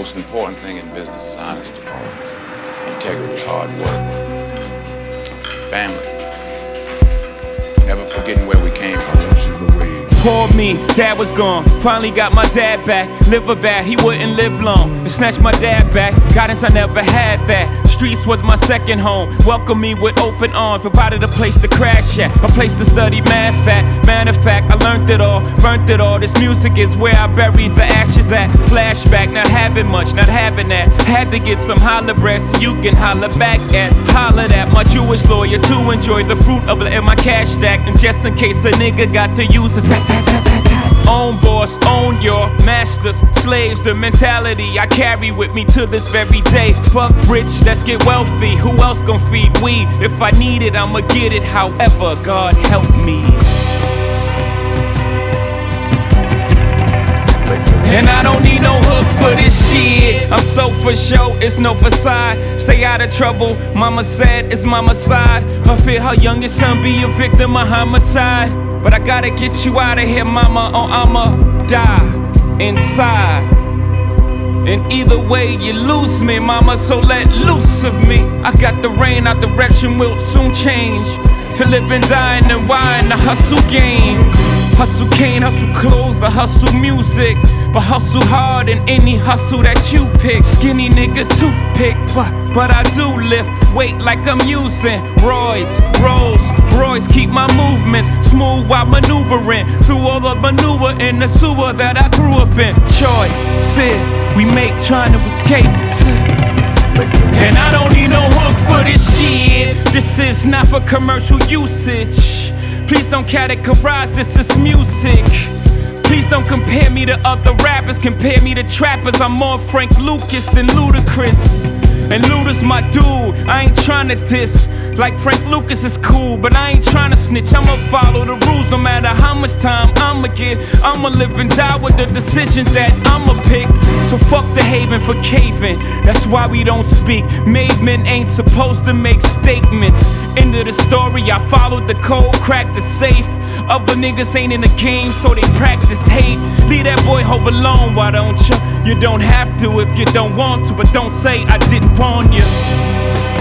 most important thing in business is honesty, integrity, hard work, family. Never forgetting where we came from. Poor me, dad was gone. Finally got my dad back. Liver bad, he wouldn't live long. And snatched my dad back. Guidance, I never had that. Streets was my second home. Welcomed me with open arms. Provided a place to crash at, a place to study math at. Matter of fact, I learned it all, burnt it all. This music is where I buried the ashes at. Flashback, not having much, not having that. Had to get some holler bread so you can holler back at. Hollered at my Jewish lawyer to enjoy the fruit of letting my cash stack. And just in case a nigga got to use his own boss, own your masters, slaves, the mentality I carry with me to this very day. Fuck rich, let's get wealthy. Who else gon' feed we? If I need it, I'ma get it. However, God help me. And I don't need no hook for this shit. I'm so for show, it's no facade. Stay out of trouble, mama said it's mama's side. Her fear her youngest son be a victim of homicide. But I gotta get you out of here, mama, or I'ma die inside. And either way, you lose me, mama, so let loose of me. I got the rain, our direction will soon change. To live and die in the wine, the hustle game. Hustle cane, hustle clothes, I hustle music. But hustle hard in any hustle that you pick. Skinny nigga toothpick, but I do lift weight like I'm using roids, Rolls Royce. Keep my movements smooth while maneuvering through all the maneuver in the sewer that I grew up in. Choices we make trying to escape. And I don't need no hook for this shit. This is not for commercial usage. Please don't categorize this as music. Please don't compare me to other rappers, compare me to trappers. I'm more Frank Lucas than Ludacris. And Luda's my dude, I ain't tryna diss. Like Frank Lucas is cool, but I ain't tryna snitch. I'ma follow the rules no matter how much time I'ma get. I'ma live and die with the decisions that I'ma pick. So fuck the haven for caving, that's why we don't speak. Made men ain't supposed to make statements. End of the story, I followed the code, cracked the safe. Other niggas ain't in the game, so they practice hate. Leave that boy Hope alone, why don't you? You don't have to if you don't want to, but don't say I didn't warn you.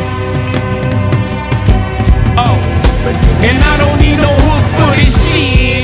Oh, and I don't need no hook for this shit.